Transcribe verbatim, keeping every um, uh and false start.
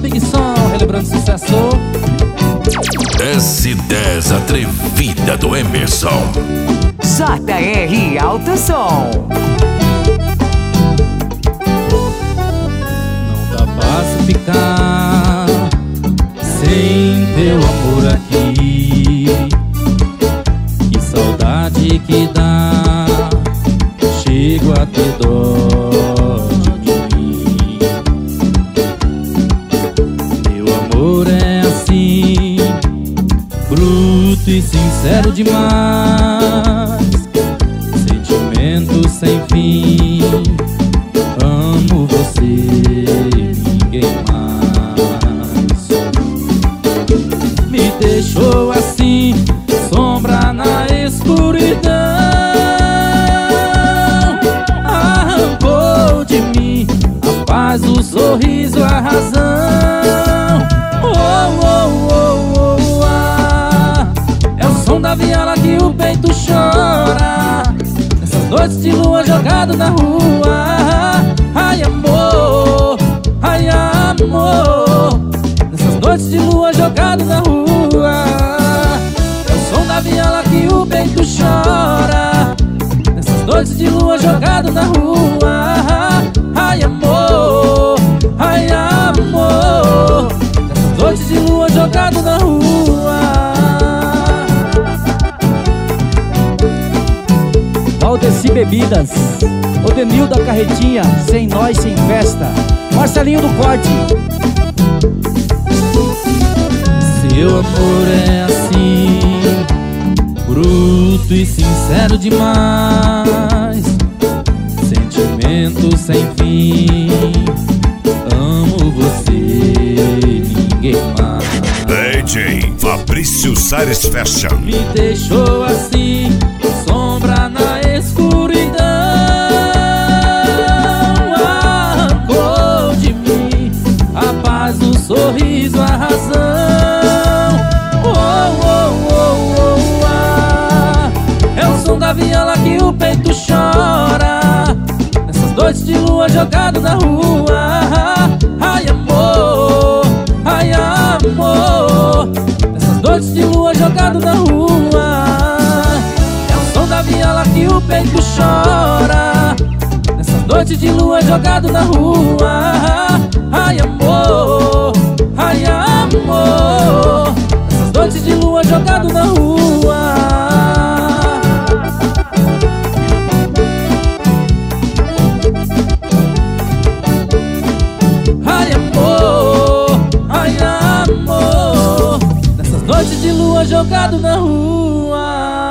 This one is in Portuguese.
Big Som, relembrando sucesso. S dez Atrevida do Emerson. J R Alto Som. Não tá fácil ficar sem teu amor aqui. Que saudade que dá, chego a ter dó de mim. Meu amor é assim, bruto e sincero demais, sentimento sem fim. Amo você, ninguém mais. Me deixou assim, sombra na escuridão. Arrancou de mim a paz, o sorriso, a razão. Oh, oh, oh, oh, ah. É o som da viola que o peito chora nessas noites de lua jogado na rua. Ai, amor, ai, amor, nessas noites de lua jogado na rua. É o som da viola que o peito chora nessas noites de lua jogado na rua. Ai, amor, ai, amor, nessas noites de lua jogado na rua. Valdeci Bebidas, Odenil da Carretinha, sem nós, sem festa. Marcelinho do Corte. Seu amor é assim, bruto e sincero demais, sentimento sem fim. Amo você, ninguém mais. D J Fabrício Sares Fashion. Me deixou assim, sombra na escuridão. Arrancou de mim a paz, o sorriso, a razão. Oh, oh, oh, oh, ah. É o som da viola que o peito chora nessas noites de lua jogado na rua. Ai, amor, ai, amor, nessas noites de lua jogado na rua. É o som da viola que o peito chora nessas noites de lua jogado na rua. Ai, amor, ai, amor, nessas noites de lua jogado na rua. Ai, amor, ai, amor, nessas noites de lua jogado na rua.